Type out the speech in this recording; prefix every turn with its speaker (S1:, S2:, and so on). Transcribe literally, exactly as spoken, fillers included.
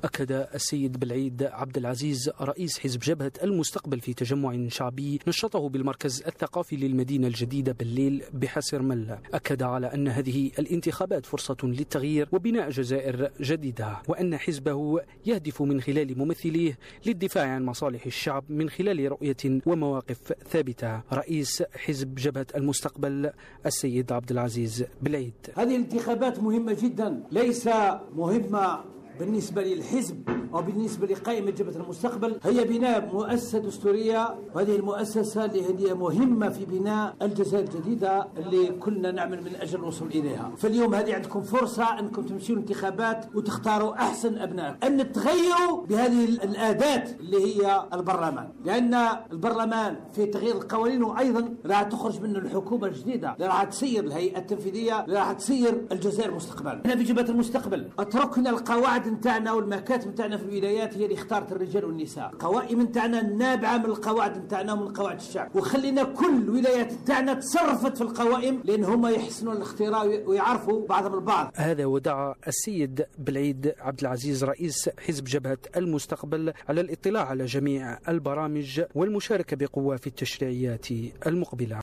S1: أكد السيد بالعيد عبد العزيز رئيس حزب جبهة المستقبل في تجمع شعبي نشطه بالمركز الثقافي للمدينة الجديدة بالليل بحسر مل، أكد على أن هذه الانتخابات فرصة للتغيير وبناء جزائر جديدة، وأن حزبه يهدف من خلال ممثليه للدفاع عن مصالح الشعب من خلال رؤية ومواقف ثابتة. رئيس حزب جبهة المستقبل السيد عبد العزيز بالعيد:
S2: هذه الانتخابات مهمة جدا، ليس مهمة بالنسبة للحزب أو بالنسبة لقائمة جبهة المستقبل، هي بناء مؤسسة دستورية، وهذه المؤسسة اللي هي مهمة في بناء الجزائر الجديدة اللي كلنا نعمل من أجل الوصول إليها. فاليوم هذه عندكم فرصة أنكم تمشوا الانتخابات وتختاروا أحسن أبناء، أن تغيروا بهذه الأداة اللي هي البرلمان، لأن البرلمان في تغيير القوانين، وأيضا راح تخرج منه الحكومة الجديدة اللي راح تسير الهيئة التنفيذية اللي راح تسير الجزائر مستقبلا. احنا في جبهة المستقبل أتركنا القواعد نتاعنا والمكاتب نتاعنا في الولايات هي اللي اختارت الرجال والنساء، القوائم نتاعنا نابعه من القواعد نتاعنا ومن قواعد الشعب، وخلينا كل الولايات نتاعنا تصرفت في القوائم لان هم يحسنوا الاختيار ويعرفوا بعضهم البعض.
S1: هذا ودعا السيد بالعيد عبد العزيز رئيس حزب جبهة المستقبل على الاطلاع على جميع البرامج والمشاركة بقوة في التشريعيات المقبلة.